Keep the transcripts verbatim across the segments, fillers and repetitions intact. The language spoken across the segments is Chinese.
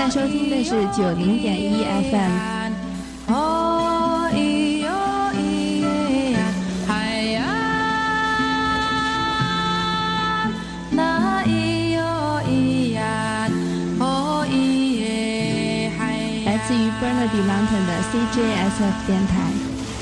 在收听的是九零点一 F M。自于 Bernardy Mountain 的 C J S F 电台。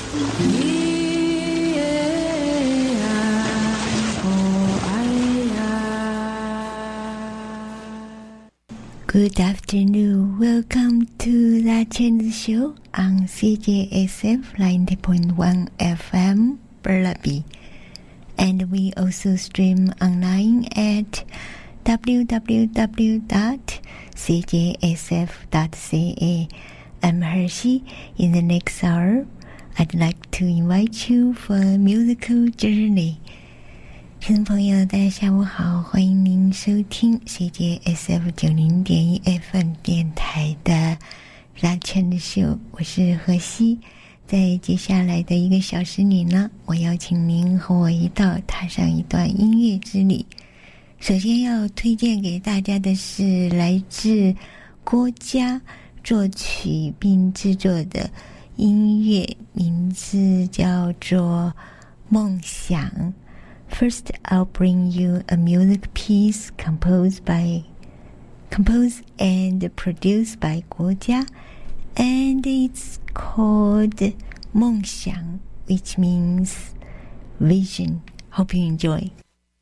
Good afternoon. Welcome to the Channel Show on C J S F ninety point one F M Burnaby, and we also stream online at w w w dot c j s f dot c a. I'm Hershey. In the next hour, I'd like to invite you for a musical journey. 听众朋友，大家下午好，欢迎您收听 C J S F 九零点一 F M 电台的拉圈的秀，我是荷西。在接下来的一个小时里呢，我邀请您和我一道踏上一段音乐之旅。首先要推荐给大家的是来自郭嘉作曲并制作的音乐，名字叫做梦想。First, I'll bring you a music piece composed by composed and produced by 郭嘉, and it's called 梦想, which means vision. Hope you enjoy.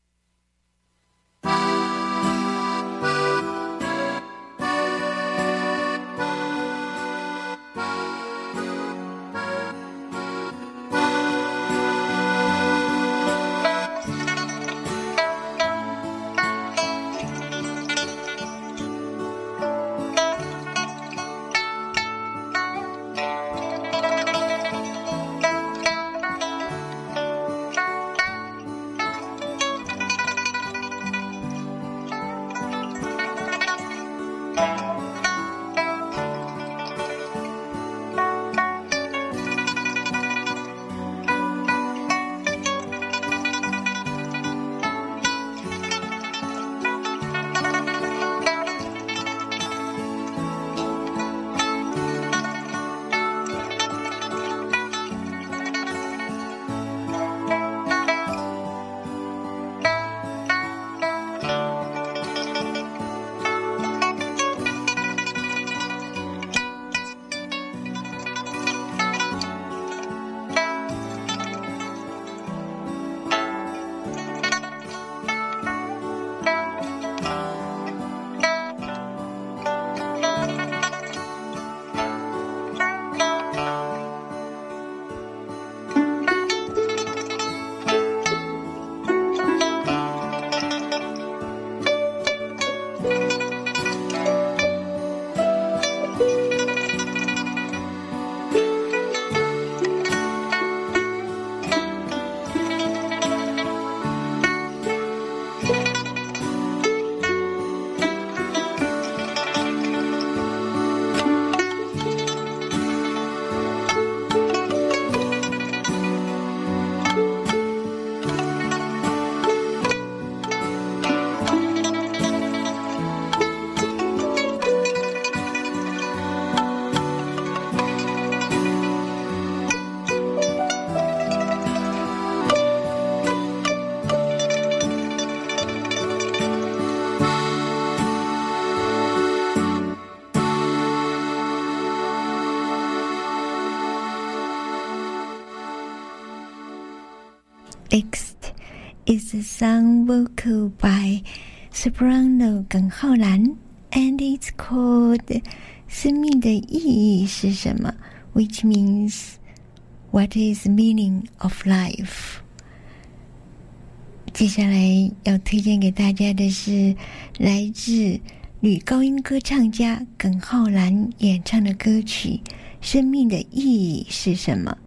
Next is a song vocal by soprano 耿浩然 and it's called 生命的意义是什么 which means what is the meaning of life. 接下来要推荐给大家的是来自女高音歌唱家耿浩然演唱的歌曲生命的意义是什么。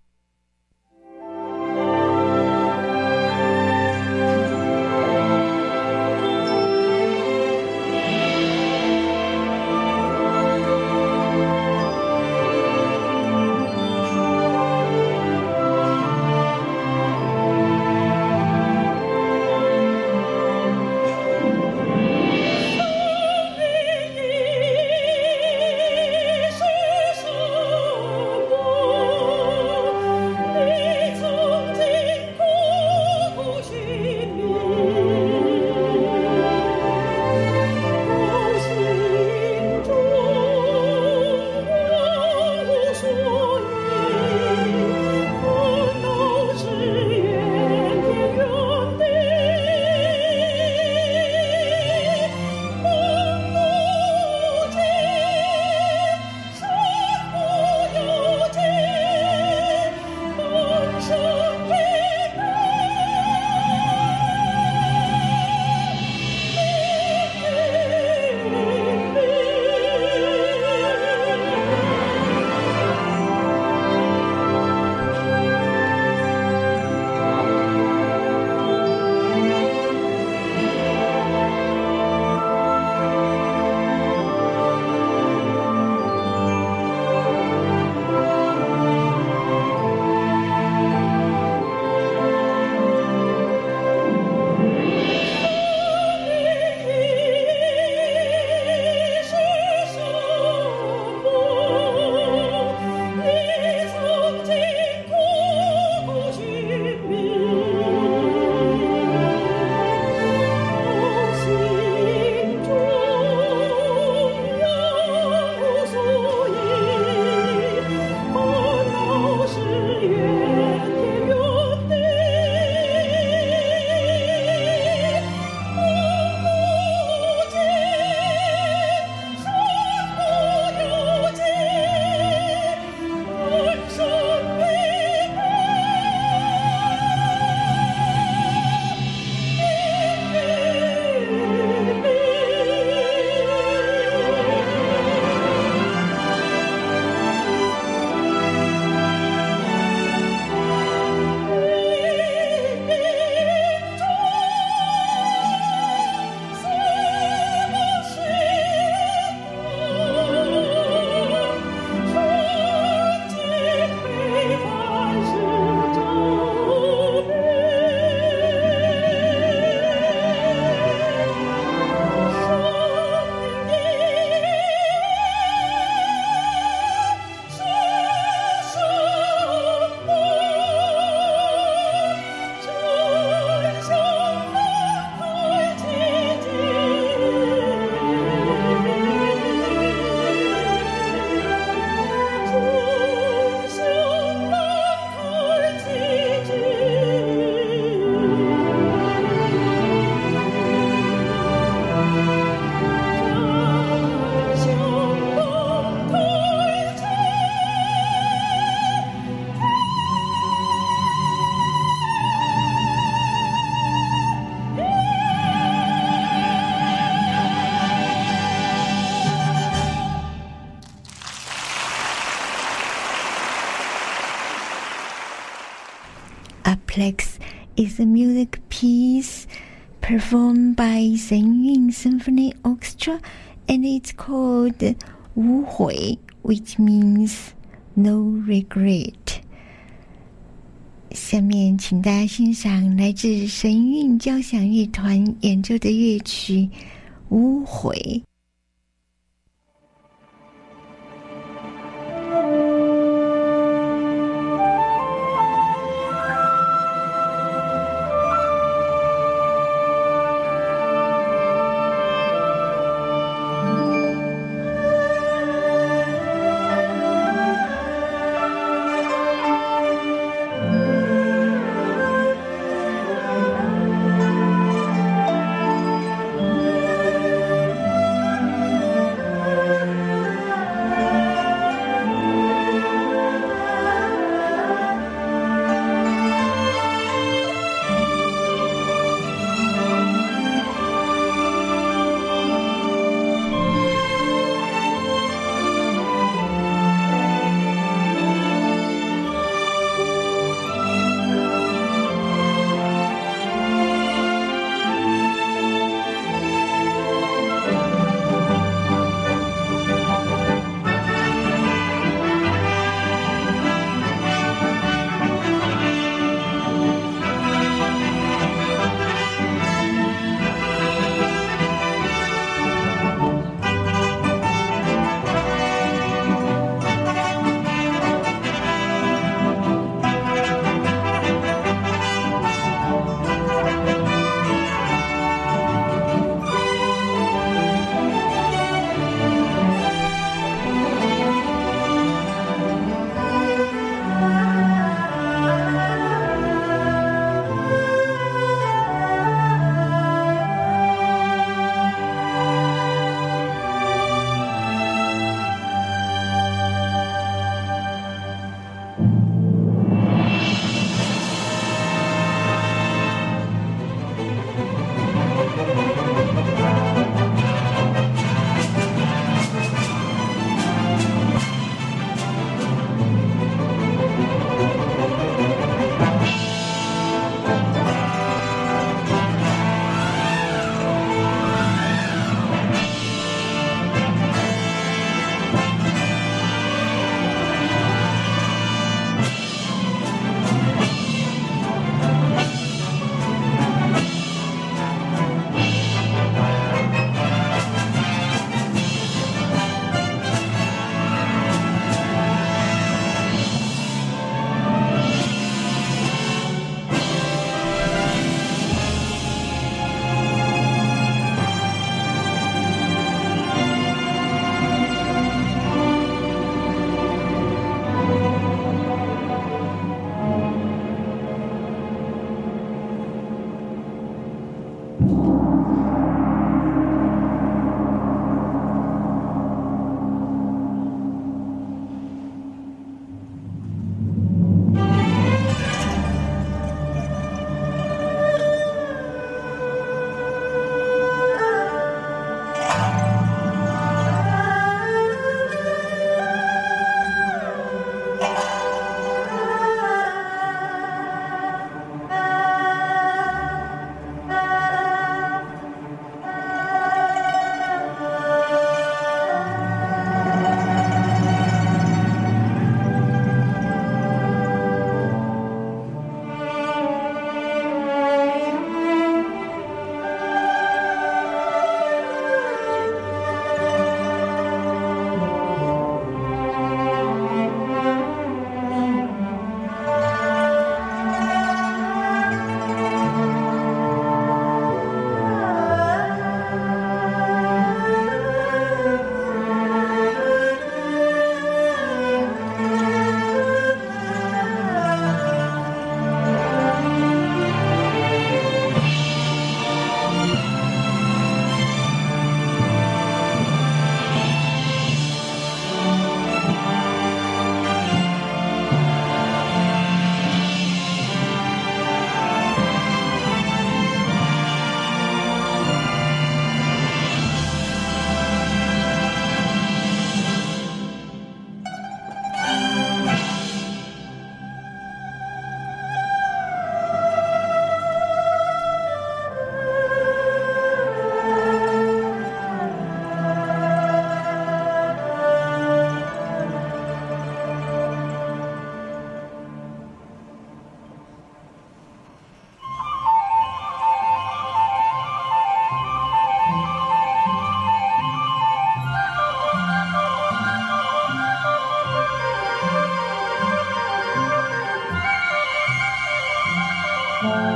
Complex is a music piece performed by Senyun Symphony Orchestra, and it's called 无悔, which means no regret. 下面请大家欣赏来自神韵交响乐团演奏的乐曲《无悔》。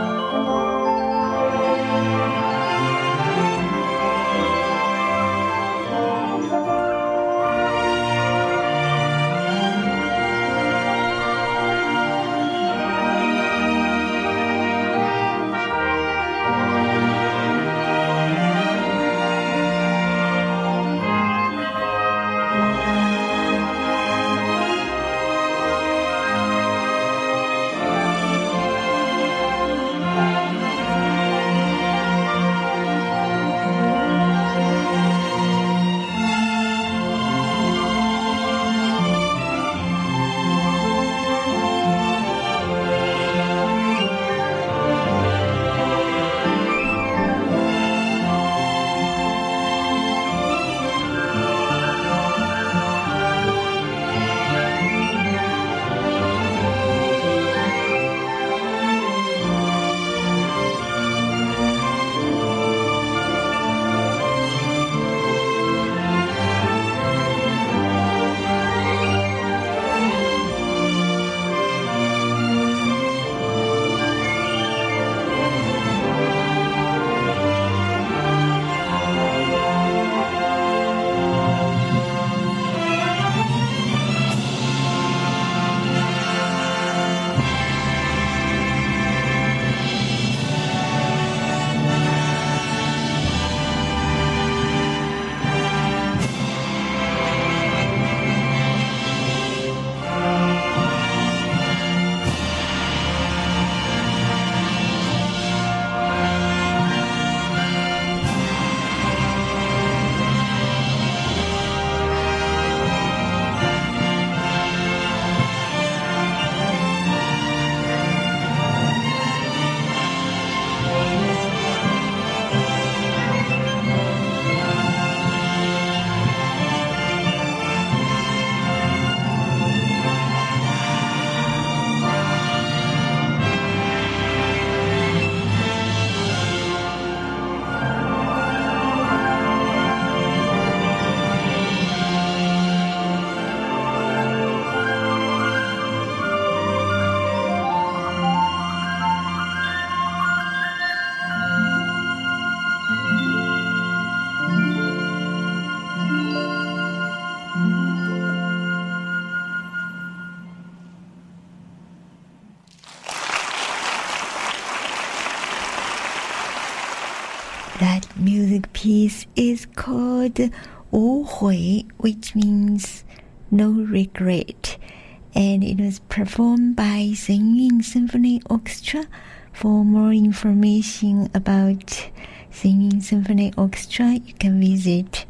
That music piece is called 无悔, which means no regret, and it was performed by Seiyun Symphony Orchestra. For more information about Seiyun Symphony Orchestra, you can visit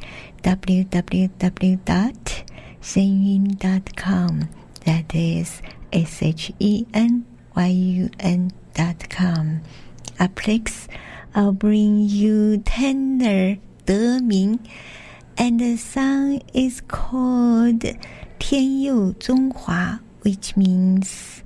w w w dot seiyun dot com. That is S H E N Y U N dot com. Up next, I'll bring you tenor 德明, and the song is called 天佑中华, which means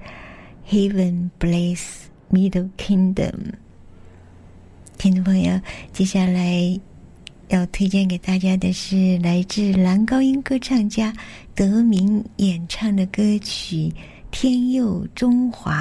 Heaven bless Middle Kingdom. 听众朋友，接下来要推荐给大家的是来自男高音歌唱家德明演唱的歌曲《天佑中华》。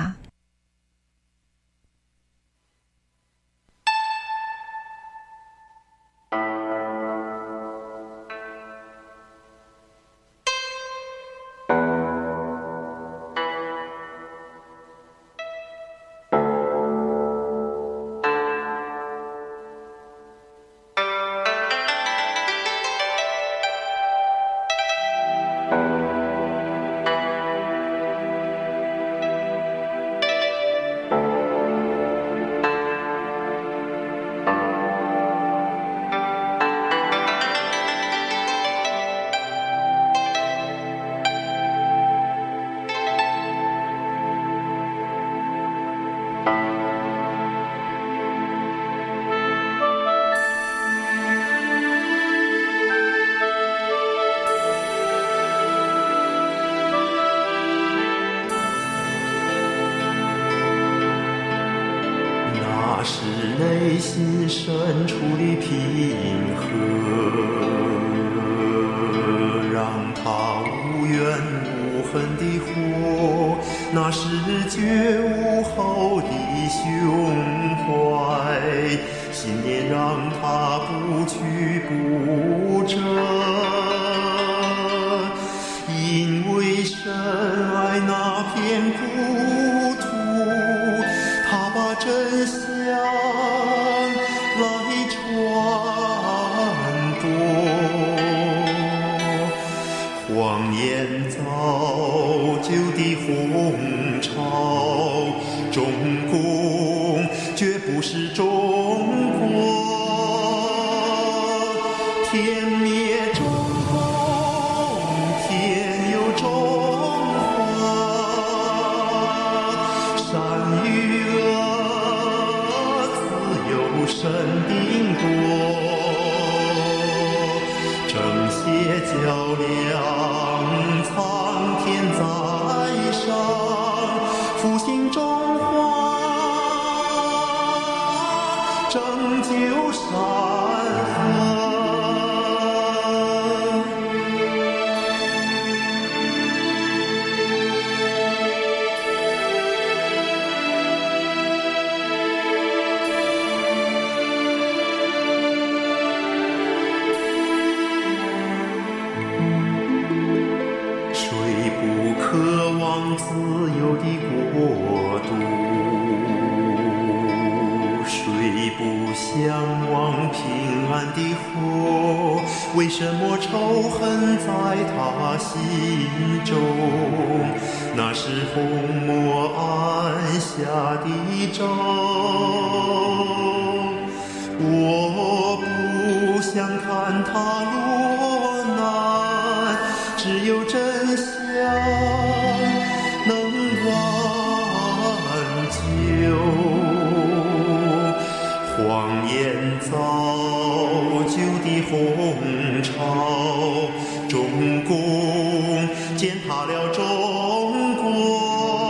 内心深处的平和，让它无怨无恨的火，那是绝无后的胸怀，信念让它不屈不振，因为深爱那片故土，他把真相来传播。谎言造就的红潮，中共绝不是中国。天灭中共，天有中华，善与恶自有神定夺。正邪较量，苍天在上，复兴中华，拯救山河。自由的国度，谁不向往平安的活？为什么仇恨在他心中？那是红墨按下的咒。我不想看他落难，只有真相能挽救。谎言造就的红潮，中共践踏了中国。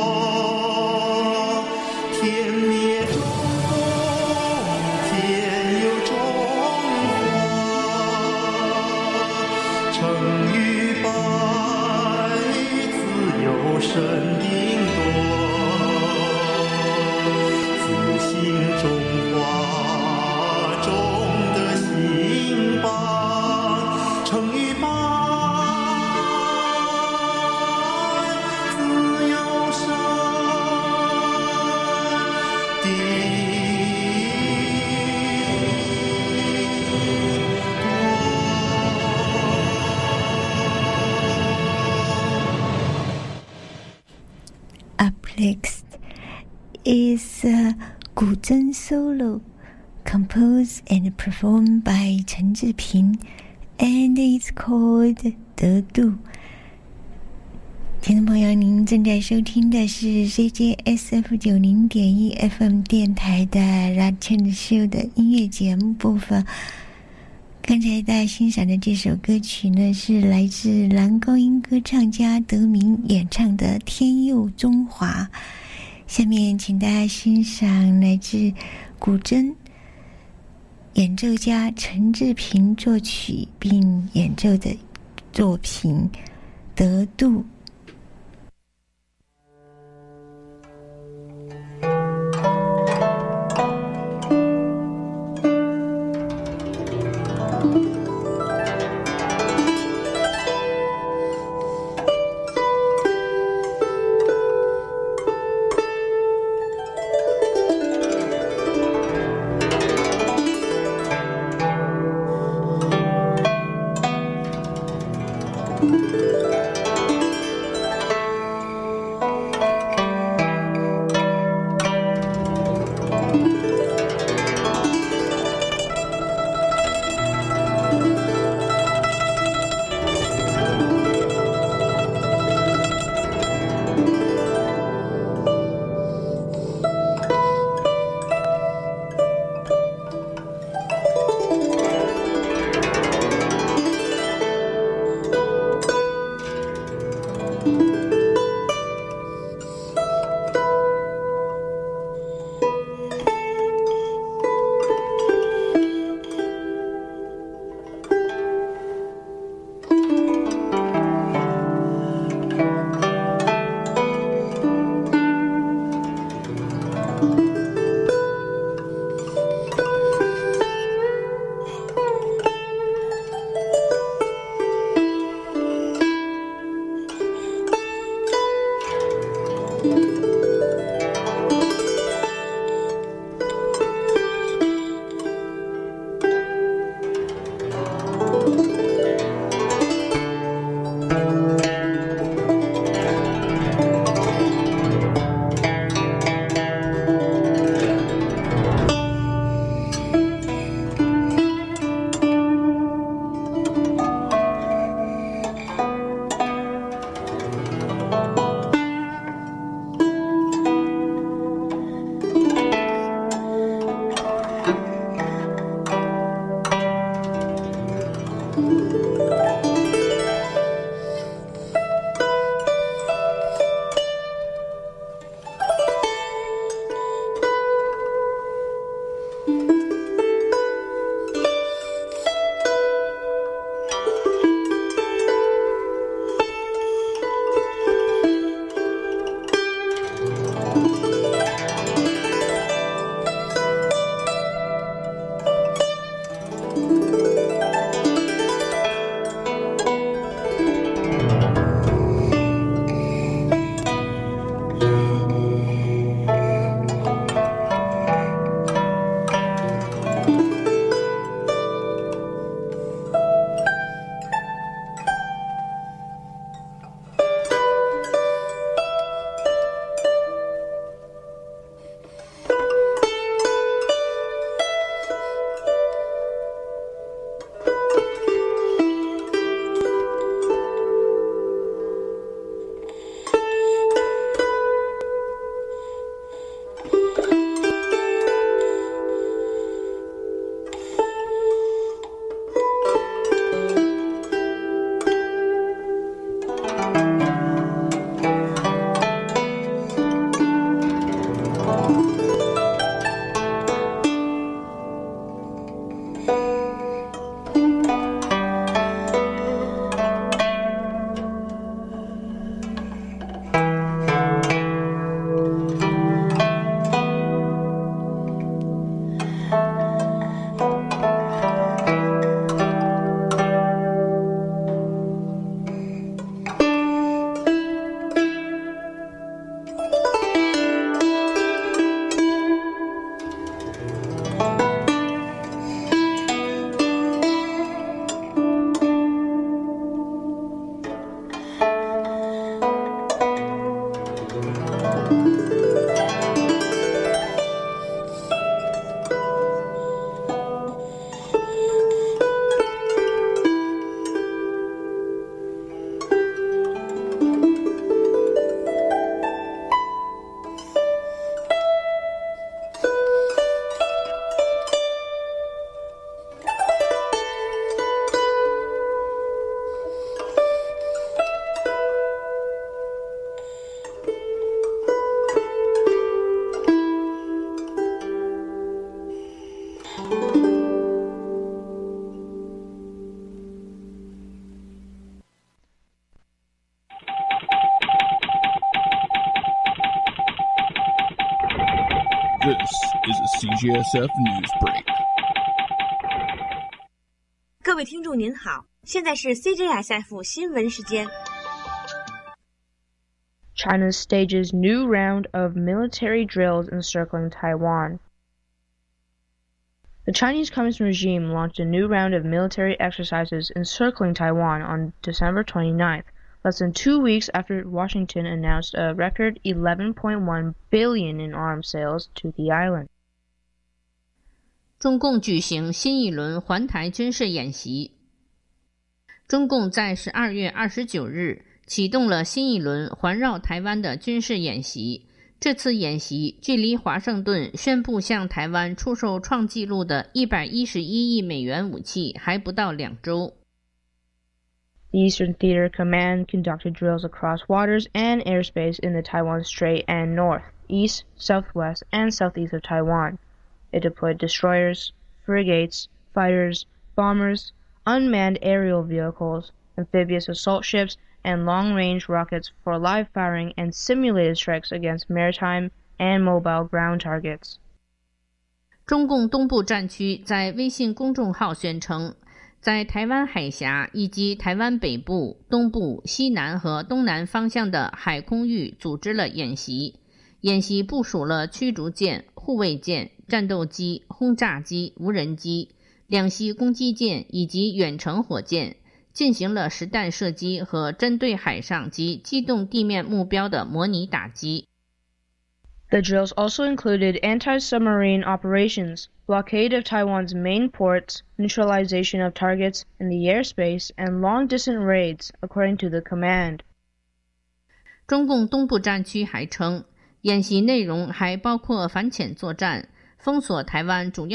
天灭中共，天有中华，成与败自有神定夺。复兴中华中的兴邦，成与败自有神定。 Up next is a 古筝 solo composed and performed by 陈志平 and it's called 得度。听众朋友，您正在收听的是 C J S F 九零点一 F M 电台的 Latin Show 的音乐节目部分。刚才大家欣赏的这首歌曲呢，是来自男高音歌唱家德明演唱的《天佑中华》。下面请大家欣赏来自古筝演奏家陈志平作曲并演奏的作品《得度》。 G S F News Break。 各位听众您好，现在是 C J S F 新闻时间。 China stages new round of military drills encircling Taiwan. The Chinese Communist regime launched a new round of military exercises encircling Taiwan on December twenty-ninth, less than two weeks after Washington announced a record eleven point one billion dollars in arms sales to the island. 中共举行新一轮环台军事演习。中共在十二月二十九日启动了新一轮环绕台湾的军事演习。这次演习距离华盛顿宣布向台湾出售创纪录的一百一十一亿美元武器还不到两周。 The Eastern Theater Command conducted drills across waters and airspace in the Taiwan Strait and north, east, southwest, and southeast of Taiwan. It deployed destroyers, frigates, fighters, bombers, unmanned aerial vehicles, amphibious assault ships, and long-range rockets for live firing and simulated strikes against maritime and mobile ground targets. 中共东部战区在微信公众号宣称，在台湾海峡以及台湾北部、东部、西南和东南方向的海空域组织了演习。演习部署了驱逐舰、护卫舰、战斗机、轰炸机、无人机、两栖攻击舰以及远程火箭，进行了实弹射击和针对海上及机动地面目标的模拟打击。 The drills also included anti-submarine operations, blockade of Taiwan's main ports, neutralization of targets in the airspace, and long-distance raids, according to the command. 中共东部战区还称，演习内容还包括反潜作战、封锁台湾主要